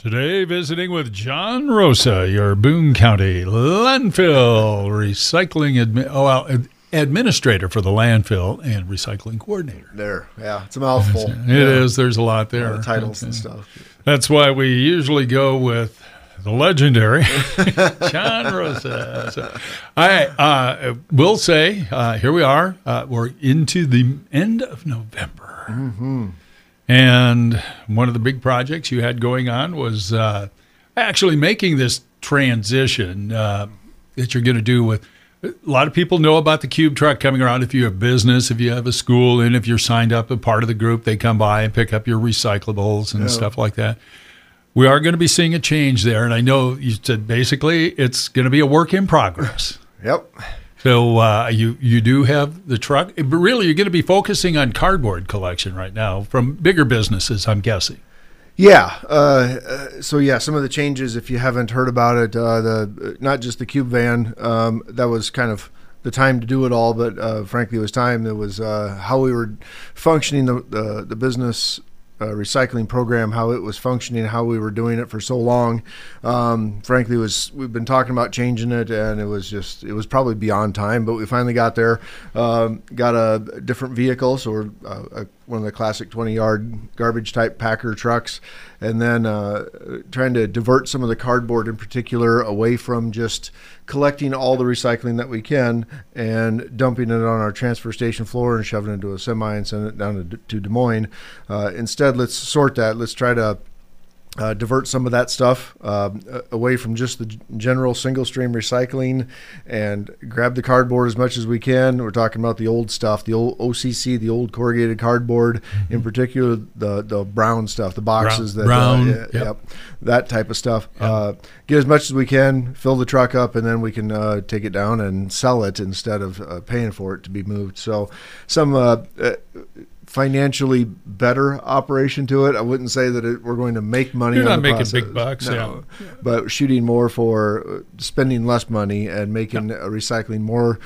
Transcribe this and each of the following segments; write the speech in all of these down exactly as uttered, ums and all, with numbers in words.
Today, visiting with John Rosa, your Boone County landfill recycling admi- oh, well, ad- administrator for the landfill and recycling coordinator. There, yeah, it's a mouthful. It yeah. is. There's a lot there. A lot of titles okay. and stuff. That's why we usually go with the legendary John Rosa. So, I uh, will say, uh, here we are. Uh, we're into the end of November. Mm-hmm. And one of the big projects you had going on was uh, actually making this transition uh, that you're going to do with. A lot of people know about the Cube truck coming around. If you have business, if you have a school, and if you're signed up a part of the group, they come by and pick up your recyclables and yeah. stuff like that. We are going to be seeing a change there. And I know you said basically it's going to be a work in progress. Yep. So uh, you you do have the truck, but really you're going to be focusing on cardboard collection right now from bigger businesses, I'm guessing. Yeah. Uh, uh, so yeah, some of the changes, if you haven't heard about it, uh, the not just the Cube van, um, that was kind of the time to do it all, but uh, frankly, it was time. It was uh, how we were functioning the the, the business. Uh, recycling program, how it was functioning, how we were doing it for so long. Um, frankly, it was we've been talking about changing it, and it was just it was probably beyond time. But we finally got there. Um, got a different vehicle, so we're uh, a, one of the classic twenty-yard garbage type packer trucks, and then uh, trying to divert some of the cardboard in particular away from just collecting all the recycling that we can and dumping it on our transfer station floor and shoving it into a semi and sending it down to, to Des Moines. Uh, instead, let's sort that. Let's try to uh, divert some of that stuff uh, away from just the general single stream recycling and grab the cardboard as much as we can. We're talking about the old stuff, the old O C C, the old corrugated cardboard, mm-hmm. in particular the the brown stuff, the boxes brown, that brown, uh, yeah, yep. yep, that type of stuff. Yep. Uh, get as much as we can, fill the truck up, and then we can uh, take it down and sell it instead of uh, paying for it to be moved. So some uh, uh, financially better operation to it. I wouldn't say that it, we're going to make money. You're on not the making process. big bucks, no. yeah. But shooting more for spending less money and making yeah. recycling more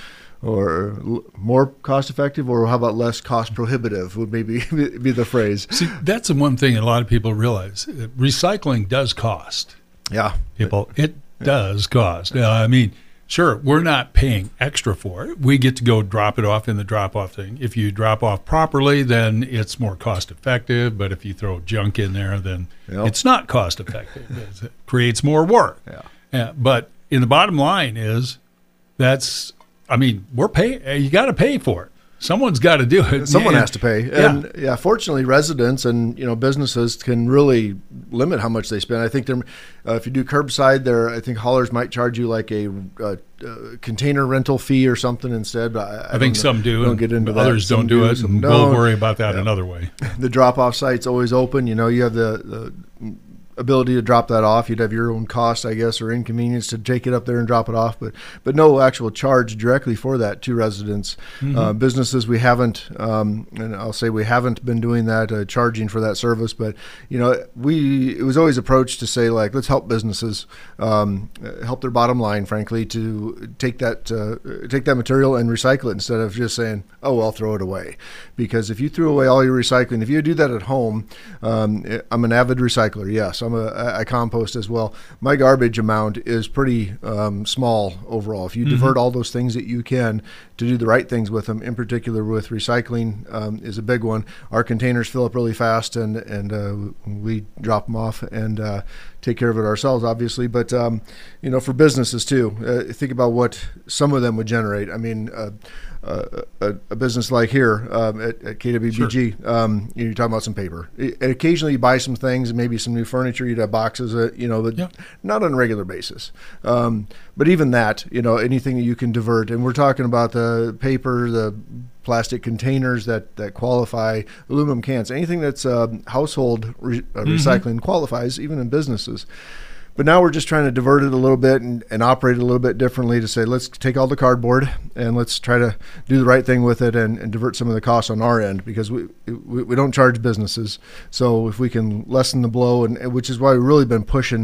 or l- more cost effective, or how about less cost prohibitive would maybe be the phrase. See, that's the one thing a lot of people realize. Recycling does cost. Yeah. People, it yeah. does cost. Uh, I mean, sure, we're not paying extra for it. We get to go drop it off in the drop-off thing. If you drop off properly, then it's more cost-effective. But if you throw junk in there, then yep. it's not cost-effective. It creates more work. Yeah. Yeah. But in the bottom line is that's, I mean, we're paying. You got to pay for it. Someone's got to do it. Someone and, has to pay. Yeah. And yeah, fortunately, residents and you know businesses can really limit how much they spend. I think they're, uh, if you do curbside, there I think haulers might charge you like a uh, uh, container rental fee or something instead. But I, I, I think don't, some do. Don't get into that. Others don't do, do it. Some And don't. We'll worry about that yeah. another way. The drop-off site's always open. You know, you have the. the ability to drop that off. You'd have your own cost, I guess, or inconvenience to take it up there and drop it off, but but no actual charge directly for that to residents. Mm-hmm. Uh, businesses, we haven't, um, and I'll say we haven't been doing that, uh, charging for that service, but, you know, we it was always approached to say, like, let's help businesses, um, help their bottom line, frankly, to take that, uh, take that material and recycle it instead of just saying, oh, well, throw it away. Because if you threw away all your recycling, if you do that at home, um, I'm an avid recycler, yes, I'm a, I compost as well. My garbage amount is pretty um, small overall. If you mm-hmm. divert all those things that you can to do the right things with them, in particular with recycling, um, is a big one. Our containers fill up really fast, and and uh, we drop them off and uh, take care of it ourselves, obviously. But um, you know, for businesses too, uh, think about what some of them would generate. I mean. Uh, Uh, a, a business like here um, at, at K W B G, sure. um, you're talking about some paper. And occasionally you buy some things, maybe some new furniture. You'd have boxes, uh, you know, but yeah. not on a regular basis. Um, but even that, you know, anything that you can divert. And we're talking about the paper, the plastic containers that, that qualify, aluminum cans, anything that's uh, household re- uh, mm-hmm. recycling qualifies, even in businesses. But now we're just trying to divert it a little bit and, and operate it a little bit differently to say, let's take all the cardboard and let's try to do the right thing with it and, and divert some of the costs on our end, because we, we we don't charge businesses. So if we can lessen the blow, and, and which is why we've really been pushing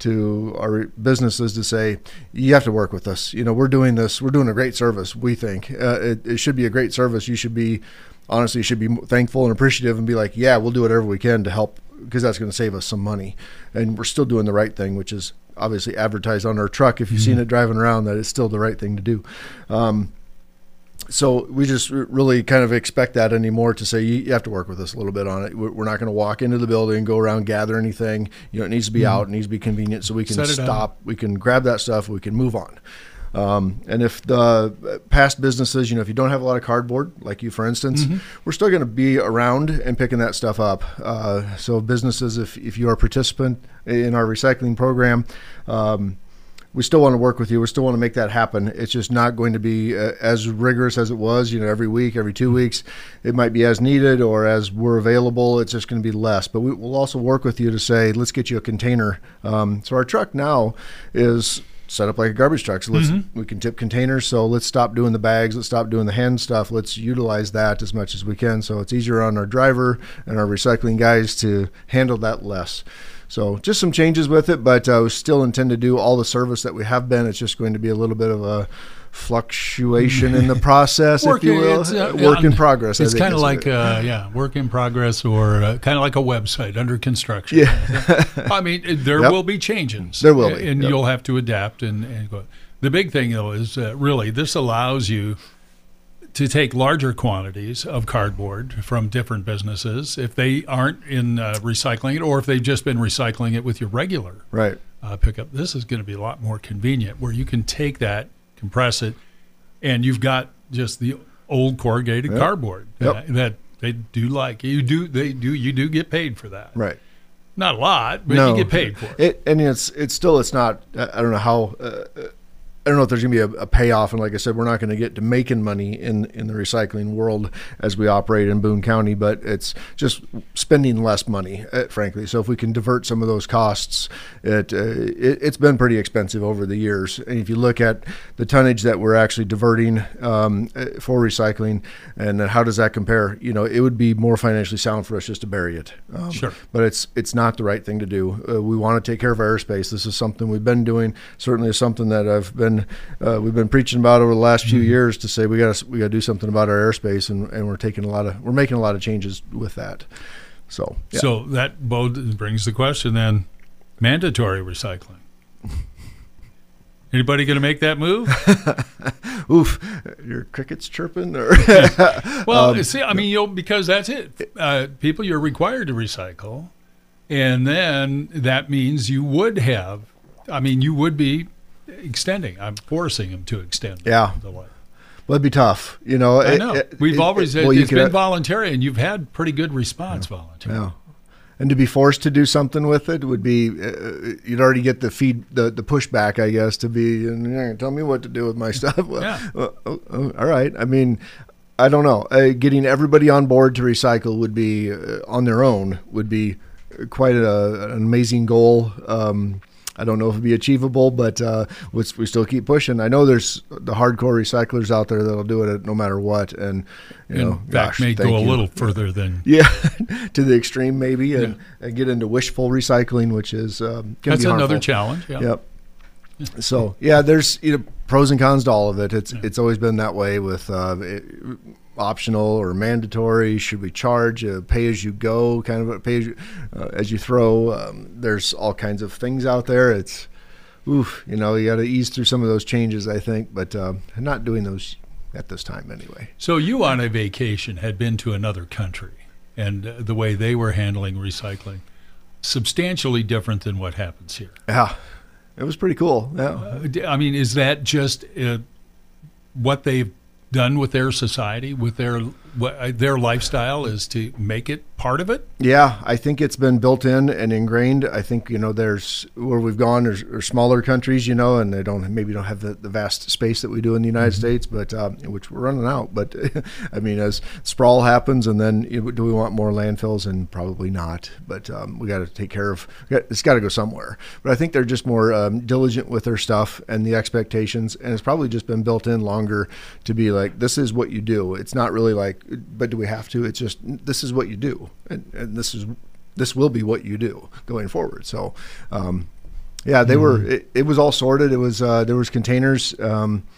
to our businesses to say, you have to work with us. You know, we're doing this, we're doing a great service, we think. Uh, it, it should be a great service. You should be, honestly, you should be thankful and appreciative and be like, yeah, we'll do whatever we can to help because that's going to save us some money, and we're still doing the right thing, which is obviously advertised on our truck. If you've mm-hmm. seen it driving around, that it's still the right thing to do. Um, So we just really kind of expect that anymore to say, you have to work with us a little bit on it. We're not going to walk into the building, go around, gather anything. You know, it needs to be mm-hmm. out. It needs to be convenient so we can stop. We can grab that stuff. We can move on. Um, and if the past businesses, you know, if you don't have a lot of cardboard, like you, for instance, mm-hmm. we're still going to be around and picking that stuff up. Uh, so businesses, if, if you are a participant in our recycling program, um, we still want to work with you. We still want to make that happen. It's just not going to be uh, as rigorous as it was, you know, every week, every two weeks. It might be as needed or as we're available. It's just going to be less. But we, we'll also work with you to say, let's get you a container. Um, so our truck now is set up like a garbage truck. So let's, mm-hmm. we can tip containers. So let's stop doing the bags. Let's stop doing the hand stuff. Let's utilize that as much as we can. So it's easier on our driver and our recycling guys to handle that less. So just some changes with it, but uh, we still intend to do all the service that we have been. It's just going to be a little bit of a fluctuation in the process, work, if you will. Uh, work in progress. It's kind of like, uh, yeah, work in progress, or uh, kind of like a website under construction. Yeah. I mean, there yep. will be changes. There will be. And yep. you'll have to adapt and, and go. The big thing, though, is uh, really this allows you to take larger quantities of cardboard from different businesses if they aren't in uh, recycling it, or if they've just been recycling it with your regular right. uh, pickup. This is going to be a lot more convenient, where you can take that, compress it, and you've got just the old corrugated yep. cardboard yep. uh, that they do like. You do they do you do get paid for that. Right. Not a lot, but no. you get paid for it. it. And it's it's still it's not. I don't know how. Uh, I don't know if there's going to be a, a payoff. And like I said, we're not going to get to making money in, in the recycling world as we operate in Boone County, but it's just spending less money, uh, frankly. So if we can divert some of those costs, it, uh, it, it's been pretty expensive over the years. And if you look at the tonnage that we're actually diverting um, for recycling, and then how does that compare? You know, it would be more financially sound for us just to bury it. Um, sure. But it's it's not the right thing to do. Uh, we want to take care of our airspace. This is something we've been doing. Certainly is something that I've been Uh, we've been preaching about over the last few years to say we got to we got to do something about our airspace, and, and we're taking a lot of we're making a lot of changes with that. So yeah. So that both brings the question then: mandatory recycling. Anybody going to make that move? Oof, your crickets chirping? Or well, um, see, I mean, you know, because that's it. Uh, people, you're required to recycle, and then that means you would have. I mean, you would be. Extending, I'm forcing them to extend. Yeah, the life. Well, it'd be tough, you know. I it, know. It, We've it, always it, well, it's been have, voluntary, and you've had pretty good response yeah, voluntary. Yeah, and to be forced to do something with it would be uh, you'd already get the feed, the, the pushback, I guess, to be and tell me what to do with my stuff. Well, yeah. Well, oh, oh, all right. I mean, I don't know. Uh, getting everybody on board to recycle would be uh, on their own would be quite a, an amazing goal. Um, I don't know if it'd be achievable, but uh, we, we still keep pushing. I know there's the hardcore recyclers out there that'll do it no matter what, and you in know, fact, gosh, may go a you. little further than yeah, to the extreme maybe, and, yeah. and get into wishful recycling, which is um, can that's be another harmful. challenge. Yeah. Yep. So yeah, there's you know pros and cons to all of it. It's yeah. it's always been that way with. Uh, it, optional or mandatory, should we charge a pay as you go kind of a pay as you, uh, as you throw. Um, there's all kinds of things out there. It's oof, you know, you got to ease through some of those changes, I think, but uh, not doing those at this time anyway. So you on a vacation had been to another country, and uh, the way they were handling recycling, substantially different than what happens here. Yeah, it was pretty cool. Yeah, uh, I mean, is that just uh, what they've done with their society, with their what, their lifestyle, is to make it part of it? Yeah, I think it's been built in and ingrained. I think, you know, there's where we've gone, there's, there's smaller countries, you know, and they don't maybe don't have the, the vast space that we do in the United mm-hmm. States, but um, which we're running out. But I mean, as sprawl happens, and then you know, do we want more landfills? And probably not. But um, we got to take care of. It's got to go somewhere. But I think they're just more um, diligent with their stuff and the expectations, and it's probably just been built in longer to be like, this is what you do. It's not really like, but do we have to? It's just this is what you do. And, and this is this will be what you do going forward. So, um, yeah, they mm-hmm. were. It, it was all sorted. It was uh, there was containers. Um,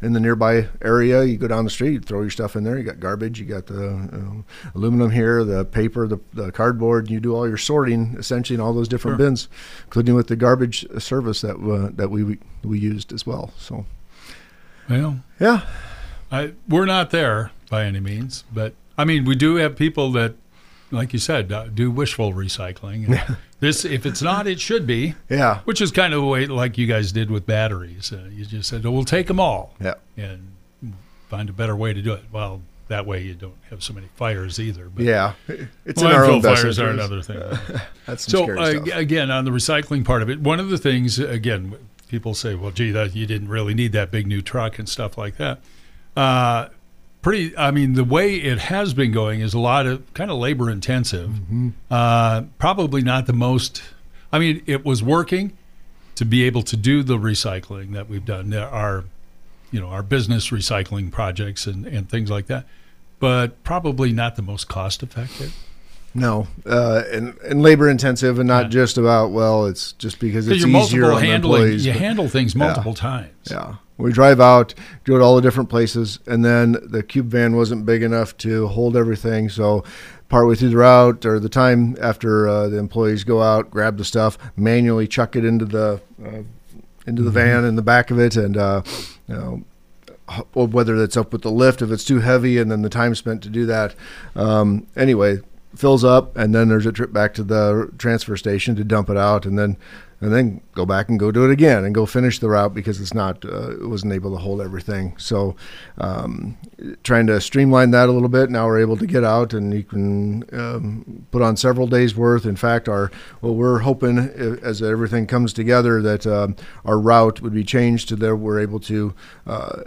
in the nearby area. You go down the street, you throw your stuff in there. You got garbage, you got the you know, aluminum here, the paper, the, the cardboard. You do all your sorting essentially in all those different Sure. bins, including with the garbage service that uh, that we we used as well. So, Well, yeah, I, we're not there by any means, but I mean, we do have people that, like you said, uh, do wishful recycling. And this, if it's not, it should be. yeah, Which is kind of the way, like you guys did with batteries. Uh, you just said, oh, we'll take them all yeah. and find a better way to do it. Well, that way you don't have so many fires either. But Yeah, it's in our landfill own best fires are interest. another thing. Uh, that's some So scary uh, stuff. again, on the recycling part of it, one of the things, again, people say, well, gee, that you didn't really need that big new truck and stuff like that. Uh, pretty, I mean, the way it has been going is a lot of kind of labor intensive. Mm-hmm. Uh, probably not the most, I mean, it was working to be able to do the recycling that we've done. There are, you know, our business recycling projects and, and things like that, but probably not the most cost effective. No, uh, and and labor intensive, and not Yeah. just about well, it's just because it's You're easier multiple on the handling, employees. you but- handle things multiple times. Yeah. We drive out, go to all the different places, and then the cube van wasn't big enough to hold everything. So partway through the route or the time after uh, the employees go out, grab the stuff, manually chuck it into the uh, into the Mm-hmm. van in the back of it, and uh, you know, h- or whether that's up with the lift if it's too heavy, and then the time spent to do that. Um, anyway, fills up, and then there's a trip back to the transfer station to dump it out, and then and then go back and go do it again and go finish the route because it's not uh, it wasn't able to hold everything. So um, trying to streamline that a little bit. Now we're able to get out, and you can um, put on several days worth. In fact, our well, we're hoping uh, as everything comes together that um, our route would be changed to there we're able to. Uh,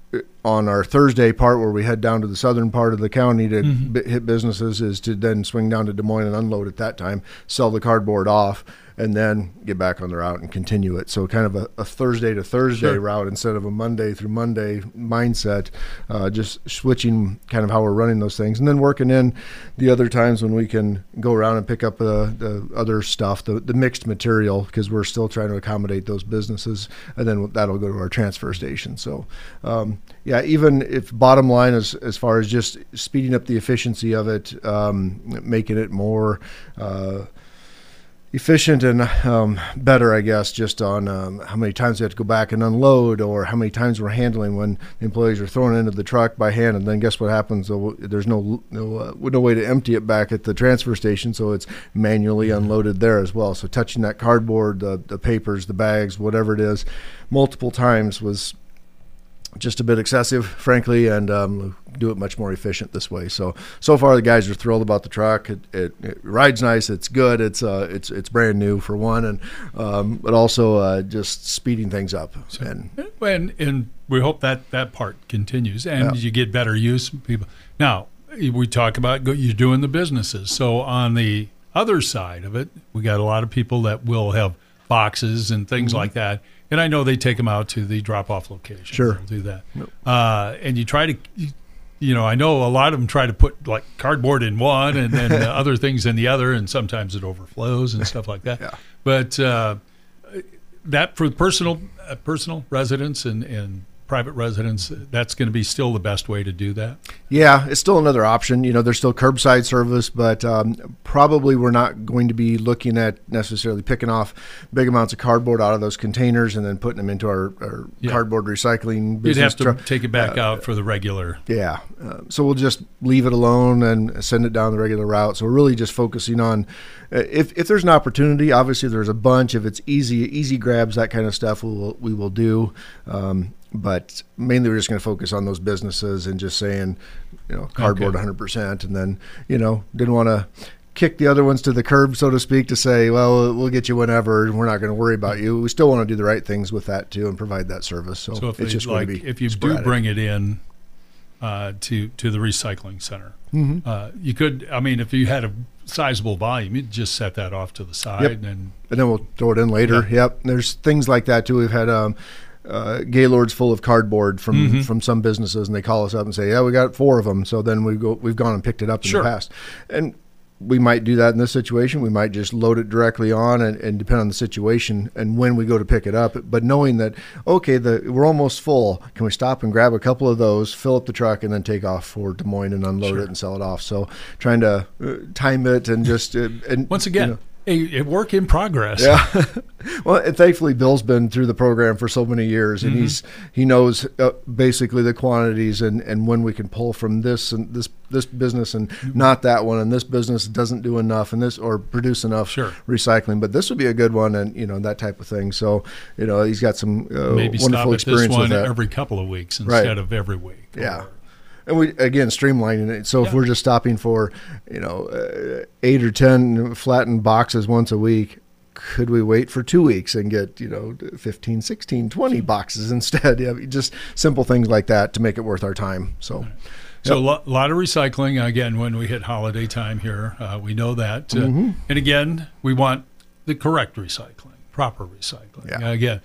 on our Thursday part where we head down to the southern part of the county to Mhm. b- hit businesses is to then swing down to Des Moines and unload at that time, sell the cardboard off, and then get back on the route and continue it. So kind of a, a Thursday to Thursday Sure. route instead of a Monday through Monday mindset, uh, just switching kind of how we're running those things. And then working in the other times when we can go around and pick up uh, the other stuff, the, the mixed material, because we're still trying to accommodate those businesses. And then that'll go to our transfer station. So, um, yeah, even if bottom line is as far as just speeding up the efficiency of it, um, making it more uh, efficient and um, better, I guess, just on um, how many times we have to go back and unload, or how many times we're handling when the employees are thrown into the truck by hand, and then guess what happens? There's no no uh, no way to empty it back at the transfer station, so it's manually unloaded there as well. So touching that cardboard, the the papers, the bags, whatever it is, multiple times was just a bit excessive, frankly, and um, do it much more efficient this way. So, so far the guys are thrilled about the truck. It, it, it rides nice. It's good. It's uh, it's it's brand new for one, and um, but also uh, just speeding things up. So, and and and we hope that that part continues, and Yeah. you get better use from people. Now we talk about go, you're doing the businesses. So on the other side of it, we got a lot of people that will have boxes and things Mm-hmm. like that. And I know they take them out to the drop-off location. Sure. They'll do that. Yep. Uh, and you try to, you know, I know a lot of them try to put like cardboard in one and then uh, other things in the other, and sometimes it overflows and stuff like that. Yeah. But uh, that for personal uh, personal residents and, and private residents, that's going to be still the best way to do that. yeah, it's still another option. You know, there's still curbside service, but um, probably we're not going to be looking at necessarily picking off big amounts of cardboard out of those containers and then putting them into our, our Yeah. cardboard recycling You'd business. have to truck. take it back Uh, out for the regular. Yeah. Uh, so we'll just leave it alone and send it down the regular route. So we're really just focusing on uh, if, if there's an opportunity, obviously there's a bunch. If it's easy, easy grabs, that kind of stuff, we will, we will do. Um, but mainly we're just going to focus on those businesses and just saying, you know, cardboard Okay. one hundred percent. And then, you know, didn't want to kick the other ones to the curb, so to speak, to say, well, we'll get you whenever, and we're not going to worry about you. We still want to do the right things with that too and provide that service. So, So if it's they, just like going to be if you sporadic. do bring it in uh, to to the recycling center, Mhm. uh, you could. I mean, if you had a sizable volume, you'd just set that off to the side Yep. and then and then we'll throw it in later. Yeah. Yep. There's things like that too. We've had um, uh, Gaylords full of cardboard from Mhm. from some businesses, and they call us up and say, "Yeah, we got four of them." So then we go, we've gone and picked it up in Sure. the past, and we might do that in this situation. We might just load it directly on and, and depend on the situation and when we go to pick it up. But knowing that, okay, the, we're almost full. Can we stop and grab a couple of those, fill up the truck, and then take off for Des Moines and unload Sure. it and sell it off? So trying to uh, time it and just uh, and Once again, you know, a, a work in progress. yeah. Well, and thankfully, Bill's been through the program for so many years, and Mm-hmm. he's he knows uh, basically the quantities and, and when we can pull from this and this this business and Mm-hmm. not that one, and this business doesn't do enough, and this or produce enough Sure. recycling. But this would be a good one, and you know that type of thing. So you know he's got some uh, Maybe wonderful stop at this experience one with that. every couple of weeks Right. instead of every week. Yeah. Or- And we again streamlining it. So if Yeah. we're just stopping for, you know, uh, eight or ten flattened boxes once a week, could we wait for two weeks and get, you know, fifteen, sixteen, twenty boxes instead? Yeah, just simple things like that to make it worth our time. So, So a Yep. lot, lot of recycling. Again, when we hit holiday time here, uh, we know that. Uh, Mm-hmm. And again, we want the correct recycling, proper recycling. Yeah. Again,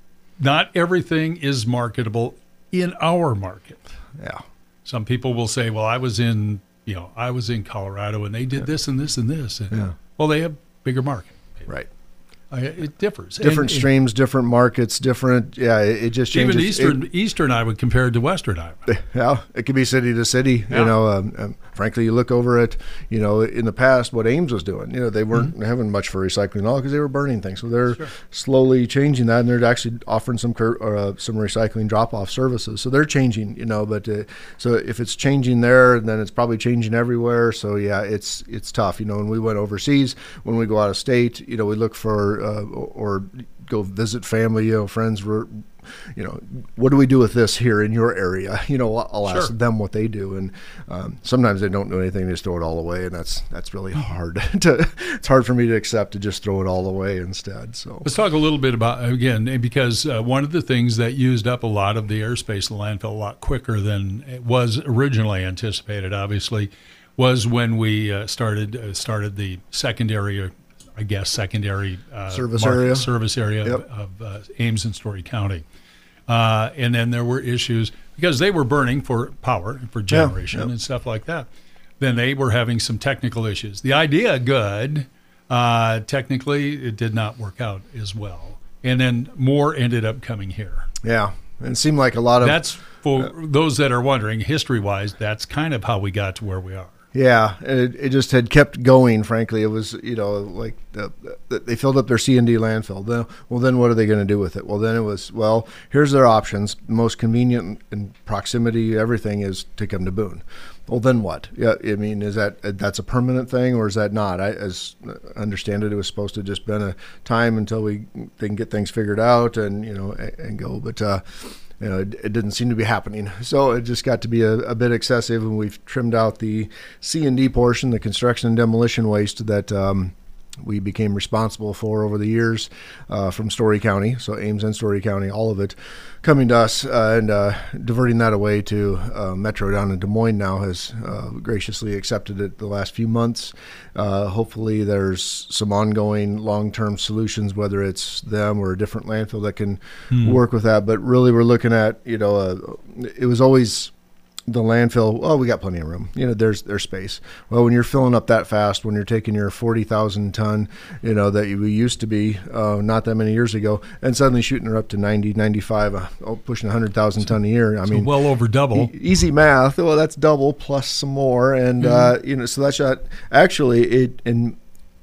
not everything is marketable in our market. yeah, Some people will say, well, I was in, you know, I was in Colorado and they did this and this and this. And, Yeah. Well, they have bigger market. right. I, it differs. Different And- streams, different markets, different. Yeah, it, it just changes. Even Eastern, It- Eastern Iowa compared to Western Iowa. Yeah, it could be city to city. Yeah. You know, um, um, frankly, you look over at, you know, in the past what Ames was doing. You know, they weren't having much for recycling at all because they were burning things. So they're Sure. slowly changing that, and they're actually offering some cur- or, uh, some recycling drop off services. So they're changing. You know, but uh, so if it's changing there, then it's probably changing everywhere. So yeah, it's it's tough. You know, when we went overseas, when we go out of state, you know, we look for uh, or go visit family, you know, friends. Were you know, what do we do with this here in your area? You know, I'll I'll ask Sure. them what they do, and um, sometimes they don't do anything; they just throw it all away, and that's that's really hard. to It's hard for me to accept to just throw it all away instead. So Let's talk a little bit about, again, because uh, one of the things that used up a lot of the airspace in the landfill a lot quicker than it was originally anticipated, obviously, was when we uh, started uh, started the secondary, I guess, secondary uh, Service market- area. service area Yep. of, of uh, Ames and Story County. Uh, and then there were issues because they were burning for power, for generation yep. and stuff like that. Then they were having some technical issues. The idea, good. Uh, technically, it did not work out as well. And then more ended up coming here. yeah, and it seemed like a lot of That's for those that are wondering, history-wise, that's kind of how we got to where we are. Yeah, it, it just had kept going. Frankly, it was, you know, like the, the, they filled up their C and D landfill. Then, well, then what are they going to do with it? Well, then it was, well, here's their options. The most convenient in proximity, everything is to come to Boone. Well, then what? Yeah, I mean, is that that's a permanent thing or is that not? I as I understand it, it was supposed to just been a time until we they can get things figured out and you know and, and go, but. uh You know, it, it didn't seem to be happening. So it just got to be a, a bit excessive, and we've trimmed out the C and D portion, the construction and demolition waste that um, we became responsible for over the years uh, from Story County, so Ames and Story County, all of it coming to us, uh, and uh, diverting that away to uh, Metro down in Des Moines now has uh, graciously accepted it the last few months. Uh, hopefully there's some ongoing long-term solutions, whether it's them or a different landfill that can Hmm. work with that. But really we're looking at, you know, uh, it was always the landfill, well, we got plenty of room. You know, there's there's space. Well, when you're filling up that fast, when you're taking your forty thousand ton, you know, that we used to be uh, not that many years ago, and suddenly shooting her up to ninety, ninety-five, uh, oh, pushing one hundred thousand ton a year. I So mean, well over double. e- easy math. Well, that's double plus some more. And, uh, you know, so that's not actually it. And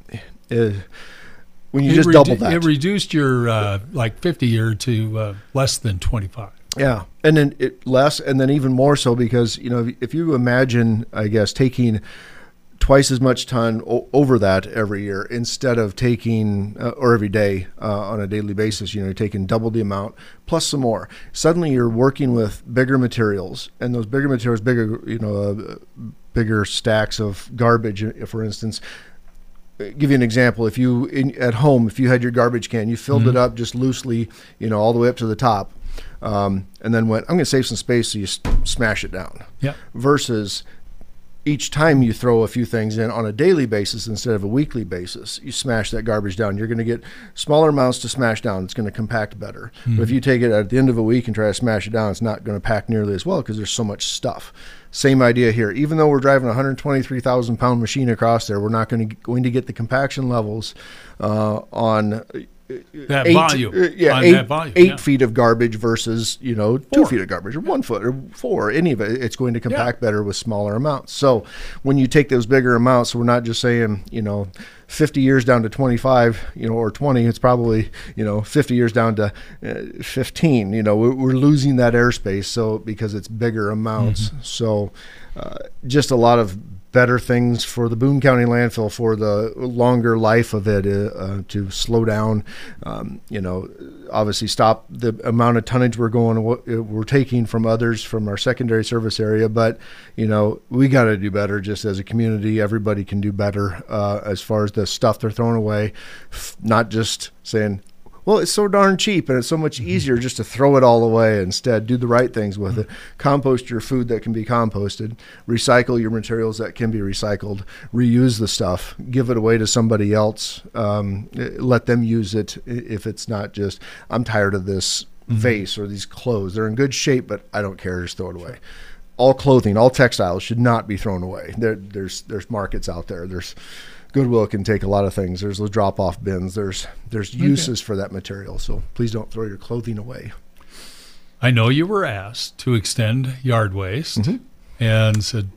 uh, when you It just redu- double that. It reduced your uh, like fifty year to uh, less than twenty-five. Yeah, and then it less, and then even more so because you know if, if you imagine, I guess, taking twice as much ton o- over that every year instead of taking uh, or every day uh, on a daily basis, you know, you're taking double the amount plus some more. Suddenly, you're working with bigger materials, and those bigger materials, bigger, you know, uh, bigger stacks of garbage, uh, for instance. Give you an example. If you in, at home, if you had your garbage can, you filled Mhm. it up just loosely, you know, all the way up to the top. Um, and then went, I'm going to save some space, so you s- smash it down. Yeah. Versus each time you throw a few things in on a daily basis instead of a weekly basis, you smash that garbage down. You're going to get smaller amounts to smash down. It's going to compact better. Mm-hmm. But if you take it at the end of a week and try to smash it down, it's not going to pack nearly as well because there's so much stuff. Same idea here. Even though we're driving a one hundred twenty-three thousand pound machine across there, we're not going to going to get the compaction levels uh, on that eight, volume. Uh, yeah, on eight, that volume, eight yeah. feet of garbage versus, you know, Four. two feet of garbage or one foot or four. Any of it, it's going to compact yeah. better with smaller amounts. So when you take those bigger amounts, we're not just saying, you know, fifty years down to twenty-five, you know, or twenty. It's probably, you know, fifty years down to uh, fifteen. You know, we're, we're losing that airspace. So because it's bigger amounts. Mm-hmm. So uh, just a lot of better things for the Boone County landfill for the longer life of it uh, to slow down, um, you know, obviously stop the amount of tonnage we're going, we're taking from others from our secondary service area. But, you know, we got to do better just as a community. Everybody can do better uh, as far as the stuff they're throwing away, not just saying, well, it's so darn cheap and it's so much easier just to throw it all away. Instead, do the right things with it. Compost your food that can be composted. Recycle your materials that can be recycled. Reuse the stuff. Give it away to somebody else. Um, let them use it if it's not just, I'm tired of this mm-hmm. vase or these clothes. They're in good shape, but I don't care. Just throw it away. All clothing, all textiles should not be thrown away. There, there's there's markets out there. There's Goodwill can take a lot of things. There's those drop-off bins. There's there's uses okay. for that material. So please don't throw your clothing away. I know you were asked to extend yard waste mm-hmm. and said,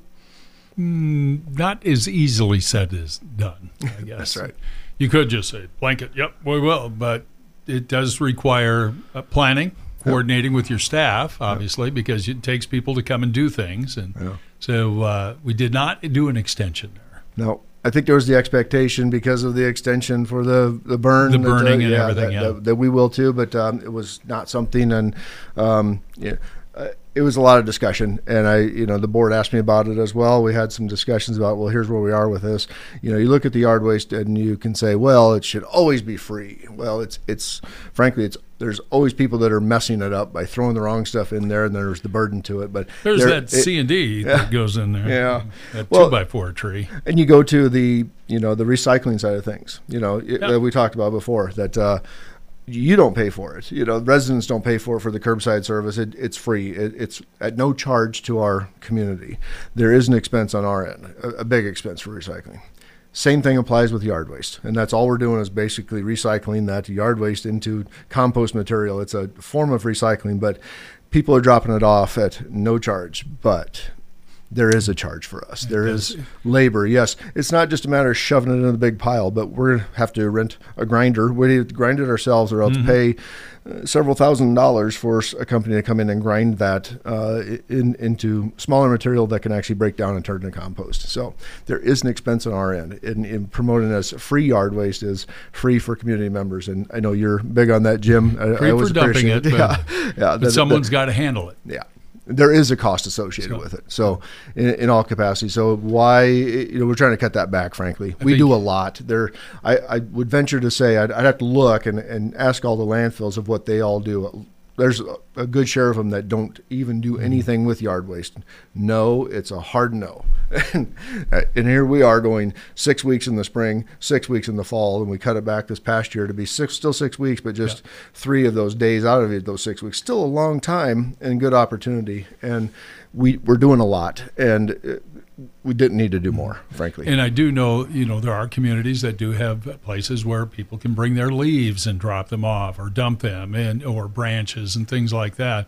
mm, not as easily said as done, I guess. That's right. You could just say, blanket, yep, we will. But it does require uh, planning, coordinating yep. with your staff, obviously, yep. because it takes people to come and do things. And yeah. so uh, we did not do an extension there. No. I think there was the expectation because of the extension for the, the burn. The burning that, uh, and yeah, everything, that, yeah. That, that we will too, but um, it was not something, and um, yeah, uh, it was a lot of discussion. And I, you know, the board asked me about it as well. We had some discussions about, well, here's where we are with this. You know, you look at the yard waste and you can say, well, it should always be free. Well, it's, it's frankly, it's, there's always people that are messing it up by throwing the wrong stuff in there, and there's the burden to it. But there's there, that C and D yeah, that goes in there. Yeah, that well, two by four tree. And you go to the, you know, the recycling side of things. You know, it, yeah. we talked about before that uh, you don't pay for it. You know, residents don't pay for it for the curbside service. It, it's free. It, it's at no charge to our community. There is an expense on our end, a, a big expense for recycling. Same thing applies with yard waste, and that's all we're doing is basically recycling that yard waste into compost material. It's a form of recycling, but people are dropping it off at no charge. But there is a charge for us. There is labor. Yes, it's not just a matter of shoving it in the big pile, but we're going to have to rent a grinder. We have to grind it ourselves, or else mm-hmm. pay uh, several thousand dollars for a company to come in and grind that uh, in, into smaller material that can actually break down and turn into compost. So there is an expense on our end. In, in promoting as free yard waste is free for community members, and I know you're big on that, Jim. I, free I always for dumping it, it. But, yeah, yeah. But someone's got to handle it. Yeah. There is a cost associated so, with it. So in, in all capacity. So why, you know, we're trying to cut that back, frankly. I we do a lot there. I, I would venture to say I'd, I'd have to look and, and ask all the landfills of what they all do. There's a, a good share of them that don't even do anything with yard waste. No, it's a hard no. and, and here we are going six weeks in the spring, six weeks in the fall, and we cut it back this past year to be six, still six weeks, but just yeah. three of those days out of it, those six weeks. Still a long time and good opportunity. And we, we're doing a lot, and it, we didn't need to do more, frankly. And I do know, you know, there are communities that do have places where people can bring their leaves and drop them off or dump them, and or branches and things like that.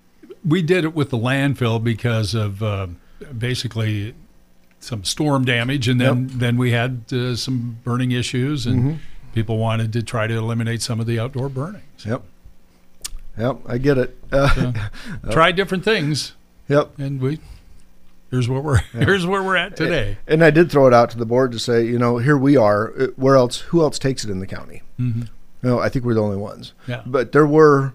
We did it with the landfill because of uh, basically some storm damage, and then, yep. then we had uh, some burning issues, and mm-hmm. people wanted to try to eliminate some of the outdoor burnings. Yep. Yep, I get it. Uh, so, try different things. Yep. And we... Here's where we're yeah. here's where we're at today. And I did throw it out to the board to say, you know, here we are. Where else? Who else takes it in the county? Mm-hmm. No, I think we're the only ones. Yeah. But there were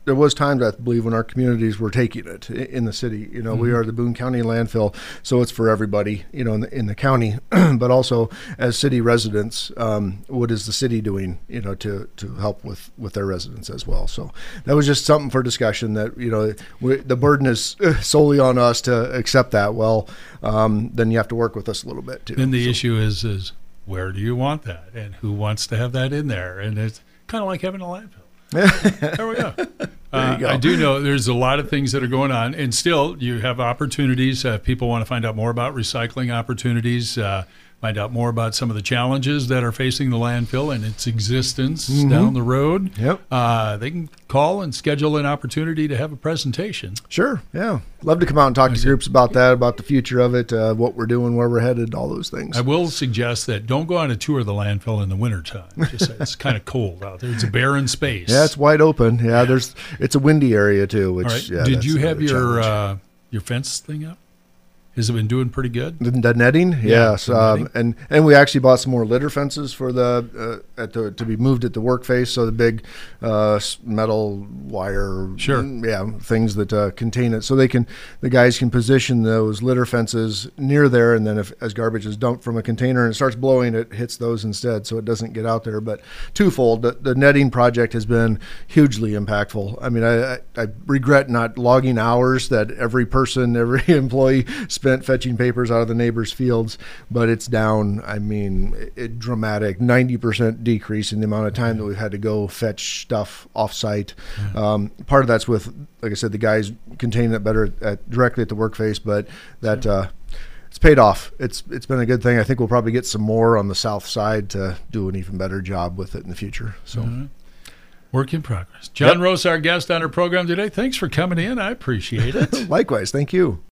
there was times, I believe, when our communities were taking it i- in the city. You know, Mm-hmm. we are the Boone County landfill, so it's for everybody, you know, in the, in the county, but also as city residents, um, what is the city doing, you know, to, to help with, with their residents as well. So that was just something for discussion that, you know, we, the burden is solely on us to accept that. Well, um, then you have to work with us a little bit too. Then the So- issue is, is where do you want that, and who wants to have that in there? And it's kind of like having a landfill. There we go. Uh, you go. I do know there's a lot of things that are going on, and still you have opportunities. Uh, if people want to find out more about recycling opportunities, uh, find out more about some of the challenges that are facing the landfill and its existence down the road. Yep. Uh, they can call and schedule an opportunity to have a presentation. Sure. Yeah. Love to come out and talk to groups about that, about the future of it, uh, what we're doing, where we're headed, all those things. I will suggest that don't go on a tour of the landfill in the wintertime. Just, it's kind of cold out there. It's a barren space. Yeah, it's wide open. Yeah, there's it's a windy area too. Which All right. yeah, Did that's you have another your challenge. uh, your fence thing up? Has it been doing pretty good? The, the netting, yes, the um, netting. and and we actually bought some more litter fences for the uh, at the to be moved at the work face. So the big uh, s- metal wire, Sure. mm, yeah, things that uh, contain it, so they can the guys can position those litter fences near there, and then if as garbage is dumped from a container and it starts blowing, it hits those instead, so it doesn't get out there. But twofold, the, the netting project has been hugely impactful. I mean, I, I, I regret not logging hours that every person, every employee spent fetching papers out of the neighbors' fields, but it's down, I mean, it, it dramatic, ninety percent decrease in the amount of time that we've had to go fetch stuff off-site. Um, part of that's with, like I said, the guys containing it better at, directly at the work face, but that uh, it's paid off. It's It's been a good thing. I think we'll probably get some more on the south side to do an even better job with it in the future. So. All right. Work in progress. John Yep. Rose, our guest on our program today. Thanks for coming in. I appreciate it. Likewise, thank you.